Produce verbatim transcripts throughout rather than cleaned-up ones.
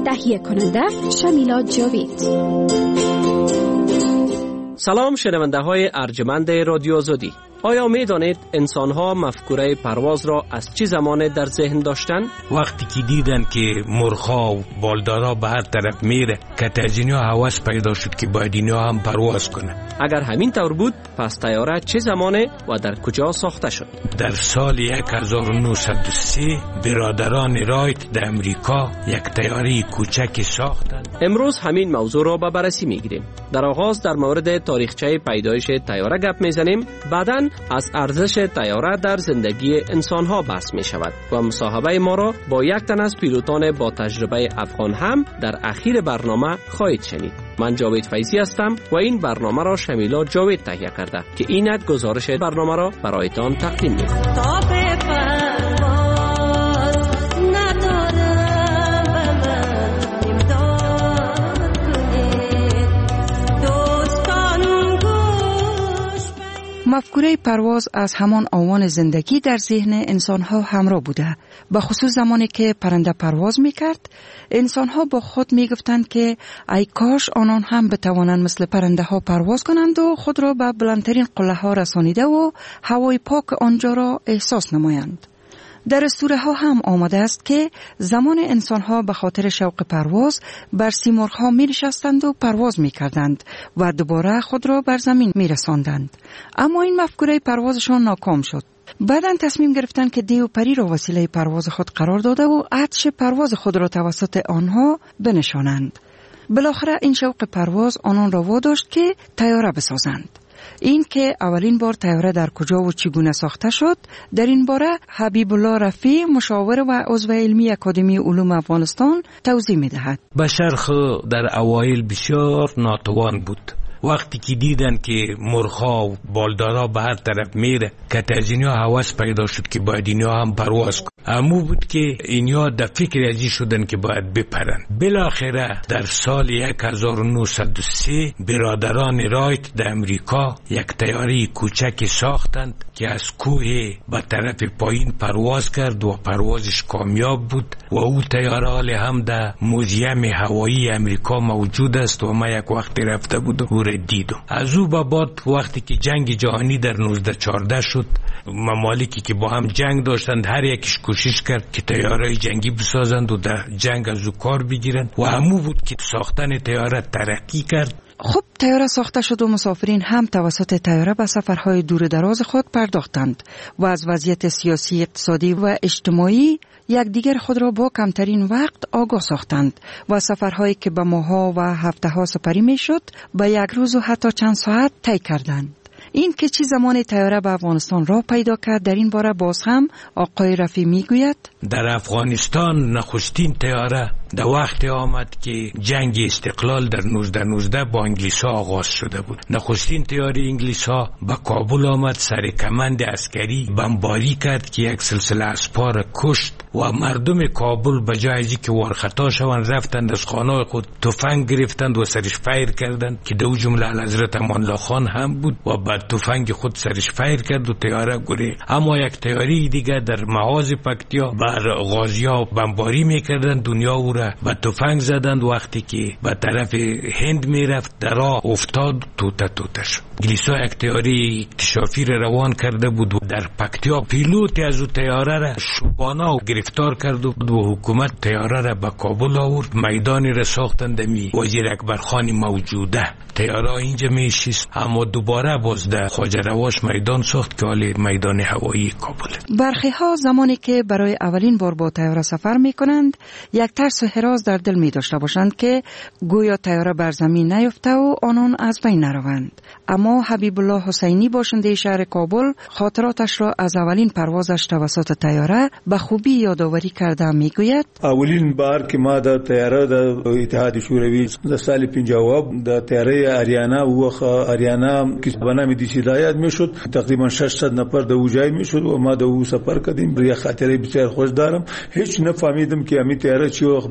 تهیه کننده شمیلا جاوید. سلام شنونده های ارجمند رادیو آزادی. آیا می دانید انسان ها مفکوره پرواز را از چه زمان در ذهن داشتند؟ وقتی که دیدن که مرغ‌ها و بالدارا به هر طرف میره که از اینها هوس پیدا شد که باید اینها هم پرواز کنه. اگر همین طور بود پس طیاره چه زمانه و در کجا ساخته شد؟ در سال هزار و نهصد و سه برادران رایت در امریکا یک طیاره کوچک ساختند. امروز همین موضوع را به بررسی میگیریم. در آغاز در مورد تاریخچه پیدایش طیاره گپ میزنیم، بعداً از ارزش طیاره در زندگی انسان ها بحث می شود و مصاحبه ما را با یک تن از پیلوتان با تجربه افغان هم در اخیر برنامه خواهید شنید. من جاوید فیضی هستم و این برنامه را شمیلا جاوید تهیه کرده که اینک گزارش برنامه را برایتان تقدیم می کنم. مفکوره پرواز از همان آوان زندگی در ذهن انسان‌ها همراه بوده. به خصوص زمانی که پرنده پرواز می‌کرد، انسان‌ها با خود می‌گفتند که ای کاش آنان هم بتوانند مثل پرنده‌ها پرواز کنند و خود را به بلندترین قله‌ها رسانیده و هوای پاک آنجا را احساس نمایند. در اسطوره ها هم آمده است که زمان انسان ها به خاطر شوق پرواز بر سیمرغ ها می نشستند و پرواز می کردند و دوباره خود را بر زمین می رساندند. اما این مفکوره پروازشان ناکام شد. بعداً تصمیم گرفتند که دیو پری را وسیله پرواز خود قرار داده و عطش پرواز خود را توسط آنها بنشانند. بالاخره این شوق پرواز آنان را واداشت که طیاره بسازند. این که اولین بار طیاره در کجا و چگونه ساخته شد، در این باره حبیب الله رفیع مشاور و عضو علمی اکادمی علوم افغانستان توضیح می‌دهد. بشر خو در اوایل بسیار ناتوان بود. وقتی که دیدن که مرغ‌ها و بالدارا به هر طرف میره که از اینها هوس پیدا شد که باید اینها هم پرواز کنن، امو بود که اینها در فکر ازی شدن که باید بپرن. بالاخره در سال هزار و نهصد و سه برادران رایت در امریکا یک طیاره کوچک ساختند که از کوه به طرف پایین پرواز کرد و پروازش کامیاب بود و او طیاره هم در موزیم هوایی امریکا موجود است و ما یک وقتی رفته بودم او را دیدم. از او به بعد وقتی که جنگ جهانی در نوزده چهارده شد، ممالکی که با هم جنگ داشتند هر یکیش کوشش کرد که طیاره جنگی بسازند و در جنگ از او کار بگیرند و همو بود که ساختن طیاره ترقی کرد. خب طیاره ساخته شد و مسافرین هم توسط طیاره به سفرهای دور دراز خود پرداختند و از وضعیت سیاسی، اقتصادی و اجتماعی یکدیگر خود را با کمترین وقت آگاه ساختند و سفرهایی که به ماه‌ها و هفته‌ها سپری میشد به یک روز و حتی چند ساعت طی کردند. این که چی زمان طیاره به افغانستان را پیدا کرد، در این باره باز هم آقای رفیع میگوید. در افغانستان نخستین طیاره در وقت آمد که جنگ استقلال در نوزده نوزده با انگلیس ها آغاز شده بود. نخستین طیاره انگلیس ها به کابل آمد، سر کمند عسکری بمباری کرد که یک سلسله اسپار کشت و مردم کابل به جای از اینکه وارخطا شوند رفتند از خانه خود تفنگ گرفتند و سرش فایر کردند که دو جمله حضرت امان الله خان هم بود و بعد تفنگ خود سرش فایر کرد و طیاره گره. اما یک طیاره دیگه در محاذ پکتیا بر غازی‌ها بمباری میکردند، دنیا او را با تفنگ زدند. وقتی که به طرف هند میرفت در راه افتاد، توته توته شد. انگلیس‌ها یک طیاره اکتشافی را روان کرده بود و در پکتیا پیلوت از او طیاره را شبانه گرفتار کرد و حکومت طیاره را به کابل آورد. میدانی را ساختند می وزیر اکبر خان موجوده. طیاره اینجا میشیست، اما دوباره باز در خواجه رواش میدان ساخت که حالی میدان هوایی کابل. برخی ها زمانی که برای اولین بار با طیاره سفر میکنند یک ترس و هراس در دل می داشته باشند که گویا طیاره بر زمین نیفته و آنان از بین نروند. اما حبیب الله حسینی باشنده شهر کابل خاطراتش را از اولین پروازش توسط طیاره به خوبی یادآوری کرده میگوید. اولین بار که ما د طیاره د اتحاد شوروی د سال پنجاه د طیاره آریانا وخه آریانا که به نام د هدایت میشد، تقریبا ششصد نفر د وجای میشد و ما د او سفر کردیم. بیا خاطره بسیار خوش دارم. هیچ نفهمیدم که امی طیاره چی وخت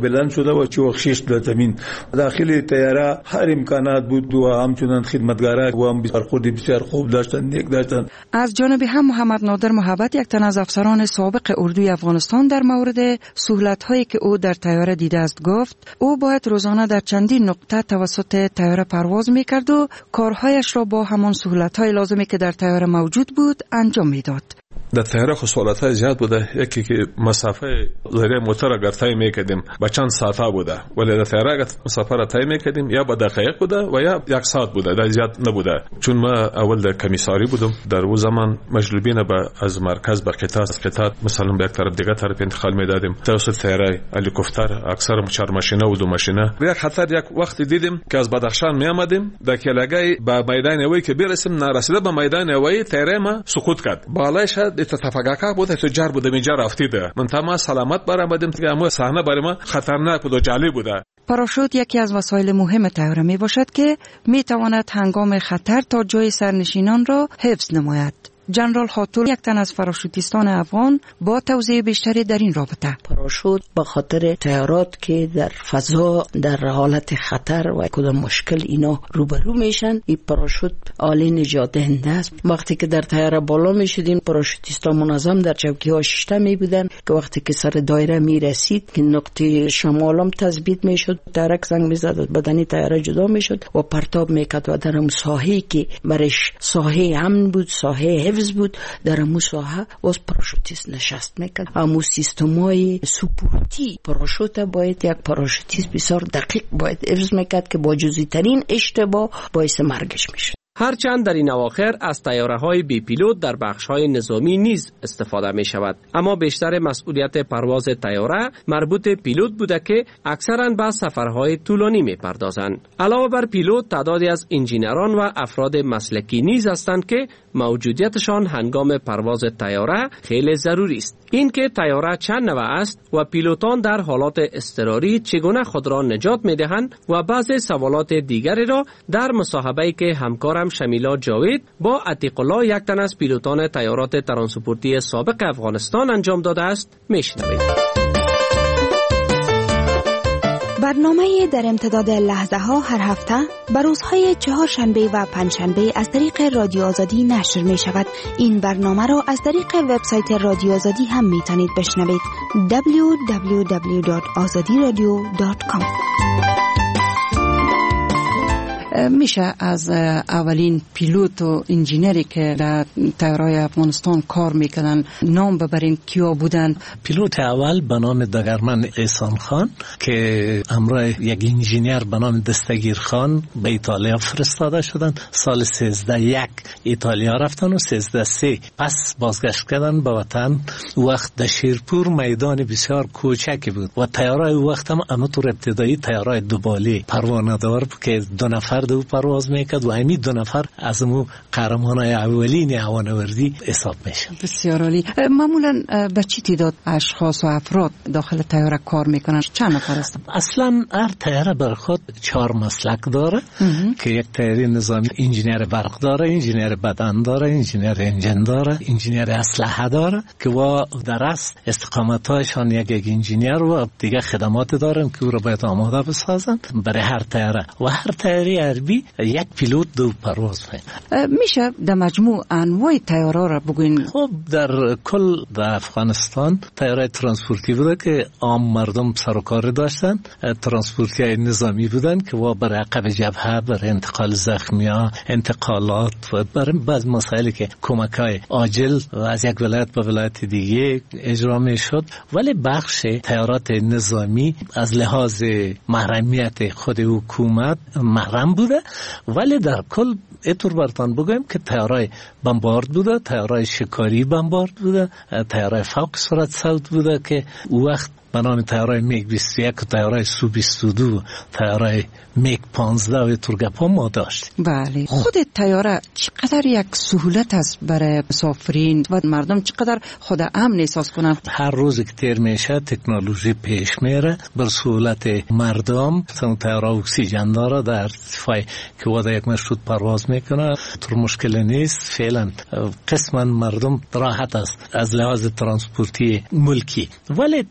بلند شده و چه بخشش در زمین داخل طیاره هر امکانات بود و همچنان خدمتگاران و هم برخورد بسیار خوب داشتن، نیک داشتن. از جانب هم محمد نادر محبت، یک تن از افسران سابق اردوی افغانستان، در مورد سهولت‌هایی که او در طیاره دیده است گفت او باید روزانه در چندین نقطه توسط طیاره پرواز می‌کرد و کارهایش را با همان سهولت‌های لازمی که در طیاره موجود بود انجام می‌داد. در طیاره خصوصیت زیاد بوده. یکی که مسافه ذریعه موتور اگر طی می‌کردیم با چند ساعت بوده، ولی در طیاره اگر مسافه را طی می‌کردیم یا با دقایق بوده و یا یک ساعت بوده، در زیاد نبوده. چون ما اول در کمیساری بودم در اون زمان مجلبین با از مرکز به قطار قطار مثلا به یک طرف دیگه طرف انتقال می‌دادیم توسط طیاره هلیکوپتر، اکثر چهار ماشینه و دو ماشینه. یک خطر یک وقت دیدیم که از بدخشان می‌آمدیم در کلاگای به میدان هوایی که برسیم نرسیده به میدان هوایی طیاره ما سقوط کرد. بالایش اتفاقا بود تجار بوده میجا رفتیده من تمام سلامت برآمدیم که اما صحنه برای ما خطرناک بود و جالب بوده. پاراشوت یکی از وسایل مهم طیاره می باشد که می تواند هنگام خطر تا جای سرنشینان را حفظ نماید. جنرال خاطر، یک تن از پاراشوتیستان افغان، با توضیح بیشتری در این رابطه. پاراشوت به خاطر طیارات که در فضا در حالت خطر و کدام مشکل اینا روبرو میشن، این پاراشوت عالی نجات دهنده است. وقتی که در طیاره بالا میشدیم پاراشوتیستا منظم در چوکی ها شیشته می بودن که وقتی که سر دایره می رسید که نقطه شمالم تثبیت میشد، ترک زنگ میزد، بدنی طیاره جدا میشد و پرتاب میکرد و در اون ساحه‌ای که برش ساحه امن بود، ساحه بود، در امو ساحه واس پاراشوتیست نشست میکرد. امو سیستمای سپورتی پاراشوت باید یک پاراشوتیست بسیار دقیق باید حفظ میکرد که با جزئی ترین اشتباه باعث مرگش میشه. هرچند در این اواخر از طیاره‌های بی پیلوت در بخش‌های نظامی نیز استفاده می‌شود، اما بیشتر مسئولیت پرواز طیاره مربوط پیلوت بوده که اکثراً به سفرهای طولانی می‌پردازند. علاوه بر پیلوت، تعدادی از انجینران و افراد مسلکی نیز هستند که موجودیتشان هنگام پرواز طیاره خیلی ضروری است. این که طیاره چند نوع است و پیلوتان در حالات اضطراری چگونه خود را نجات می‌دهند و بعضی سوالات دیگری را در مصاحبه‌ای که همکارم شمیلا جاوید با عتیق الله، یک تن از پیلوتان طیارات ترانسپورتی سابق افغانستان انجام داده است میشنوید. برنامه در امتداد لحظه ها هر هفته بر روزهای چهارشنبه و پنجشنبه از طریق رادیو آزادی نشر می شود. این برنامه را از طریق وبسایت رادیو آزادی هم می توانید بشنوید. دبلیو دبلیو دبلیو دات آزادی رادیو دات کام. میشه از اولین پیلوت و انجینری که در طیاره‌های افغانستان کار میکردن نام ببرین کیا بودن؟ پیلوت اول به نام دگرمن احسان خان که همراه یک انجینیر به نام دستگیر خان به ایتالیا فرستاده شدن. سال سیزده یک ایتالیا رفتن و سیزده سه پس بازگشت کردن به وطن. وقت در شیرپور میدان بسیار کوچکی بود و طیاره وقت هم همونطور ابتدایی طیاره دوباله پروانه دار که دو نفر دو پرواز میکرد و همین دو نفر از مو قهرمانای اولین هوانوردی حساب میشن. بسیار عالی. معمولا به چی تعداد اشخاص و افراد داخل طیاره کار میکنن؟ چند نفر هستن؟ اصلا هر طیاره بر خود چهار مسلک داره که یک طیاره نظامی انجینیر برق داره، انجینیر بدن داره، انجینیر انجن داره، انجینیر اسلحه داره که و در اصل استقامتایشان یک یک انجینیر و دیگه خدمات دارن که او را باید آماده بسازن برای هر طیاره و هر طیاره عربی یک پیلوت دو پرواز میکنه. میشه در مجموع انواع طیاره را بگوین؟ خب در کل در افغانستان طیاره ترانسپورتی بوده که عام مردم سر و کار داشتن، ترانسپورتی های نظامی بودن که و برای عقب جبهه برای انتقال زخمیا، انتقالات و برای بعض مسائلی که کمک های عاجل از یک ولایت به ولایت دیگه اجرا میشد. ولی بخش طیارات نظامی از لحاظ محرمیت خود حکومت محرم بوده، ولی در کل اینطور براتون بگویم که طیارهای بمبارد بوده، طیارهای شکاری بمبارد بوده، طیارهای فوق سرعت صوت بوده که وقت به نام طیارهای میگ بیست و یک و طیارهای سو بیست و دو، طیارهای میگ پانزده و تورگپا ما داشت. بله. خود طیاره چقدر یک سهولت است برای مسافرین و مردم چقدر خود امن احساس کنن؟ هر روز که تیر میشه تکنولوژی پیش میره بر سهولت مردم. مثلا طیاره اکسیژن داره در ارتفاع که واسه یک مشروط پرواز میکنه، طور مشکل نیست. فعلا قسما مردم راحت است از لحاظ ترانسپورتی ملکی. ولی طیاره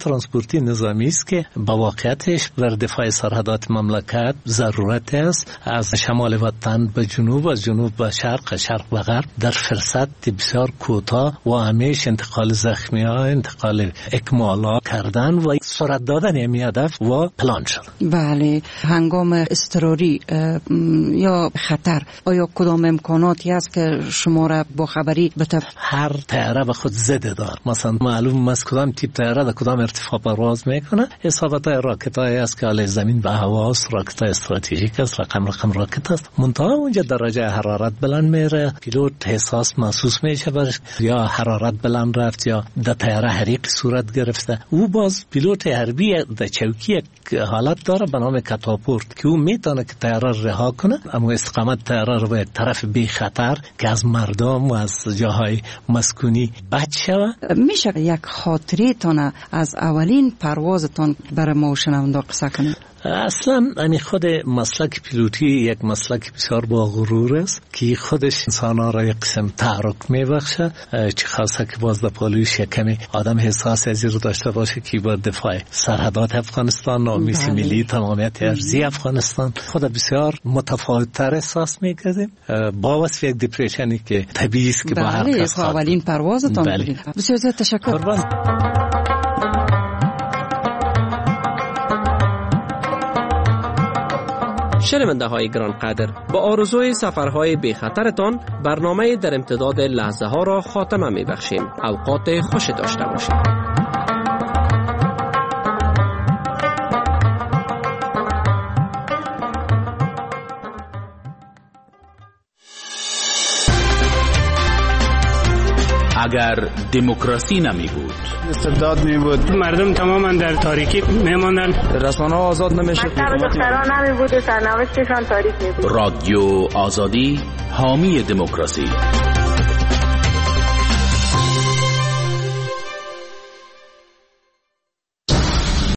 ترانسپورتی نظامی است که با واقعیتش بر دفاع سرحدات مملکت ضرورت است. از شمال وطن به جنوب، از جنوب به شرق، شرق به غرب در فرصت بسیار کوتاه و همیش انتقال زخمی‌ها، انتقال اکمالات کردن و سرعت دادن این هدف و پلان شد. بله، هنگام اضطراری یا خطر آیا کدام امکاناتی هست که شما را با خبری بتف؟ هر طیاره به خود ضد داره. مثلا معلوم است کدام تیپ طیاره در کدام ارتفاع پرواز میکنه. حسابات راکت‌های است که علیه زمین به هوا است، راکت استراتژیک است، رقم رقم راکت است. منتها اونجا درجه حرارت بلند میره، پیلوت حساس محسوس میشه برش یا حرارت بلند رفت یا در طیاره حریق صورت گرفته. او باز پیلوت حربی در چوکی حالت داره به نام کاتاپورت که او میتونه که طیاره رها کنه، اما استقامت طیاره رو به طرف بی خطر که از مردم و از جاهای مسکونی بچ شود. میشه یک خاطره تان از اولین پروازتان برای ما شنونده قصه کنید؟ اصلا همین خود مسلک پیلوتی یک مسلک بسیار با غرور است که خودش انسان‌ها را یک قسم تحرک میبخشه، چه خاصه که باز در پالویش یک کمی آدم حساس از این رو داشته باشه که با دفاع سرحدات افغانستان، نامیس ملی، تمامیت ارضی افغانستان خود بسیار متفاوت‌تر احساس میکردیم با وصف یک دیپریشنی که طبیعی است که با هر کس خواهد. اولین پروازتان بله. بسیار زیاد تشکر. قربان. شنونده های گران قدر، با آرزوی سفرهای بی خطرتان برنامه در امتداد لحظه ها را خاتمه می بخشیم. اوقات خوش داشته باشید. اگر دموکراسی نمی بود، استبداد می بود، مردم تماما در تاریکی می ماندن، رسانه ها آزاد نمی شد، دختران نمی بود و سرنوشتشان تاریک می بود. رادیو آزادی حامی دموکراسی.